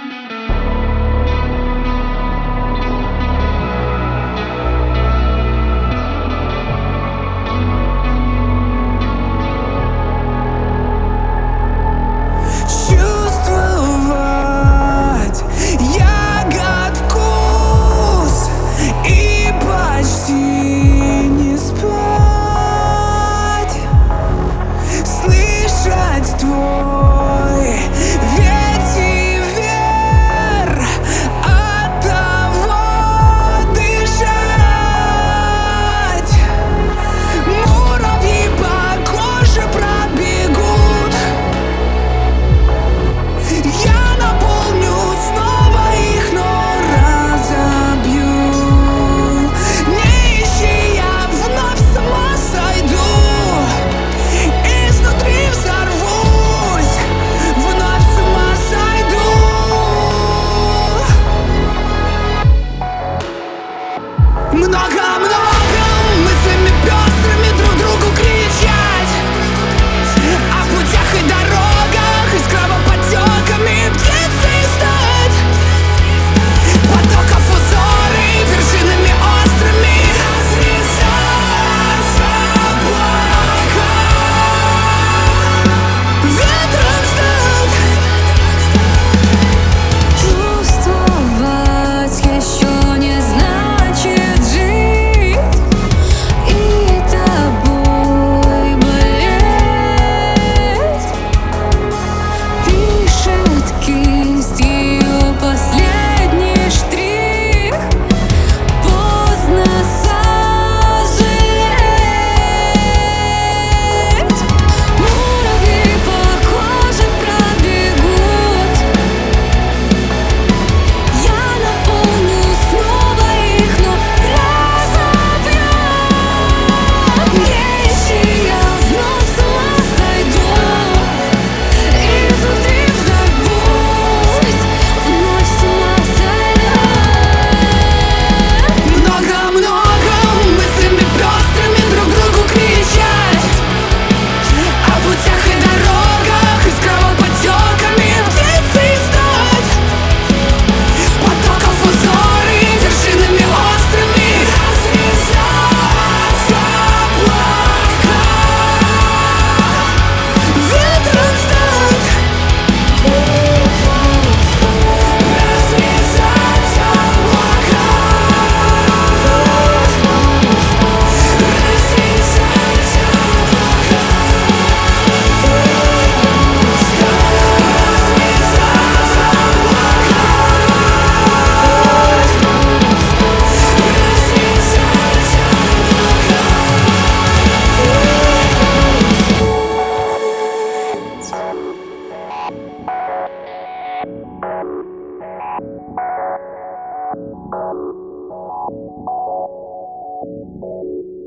Чувствовать ягод вкус и почти не спать, слышать твой ветивер, от того дышать. Муравьи по коже пробегут, я наполню снова их, но разобью. Не ищи, я вновь с ума сойду, изнутри взорвусь, вновь с ума сойду. Много-много мыслями пестрыми друг другу кричать о путях и дорогах, и с кровоподтеками птицей стать. Потоков узоры вершинами острыми разрезать облака, ветром стать. Чувствовать еще не значит жить, и тобой болеть. Пишет кистью последний штрих, поздно сожалеть. Муравьи по коже пробегут, я наполню снова их, но разобью. Не ищи, я вновь с ума сойду, изнутри взорвусь, вновь с ума сойду. Много-много мыслями пестрыми друг другу кричать о путях и дорогах, и с кровоподтеками птицей стать. Потоков узоры вершинами острыми разрезать облака, ветром стать. Разрезать облака, разрезать облака.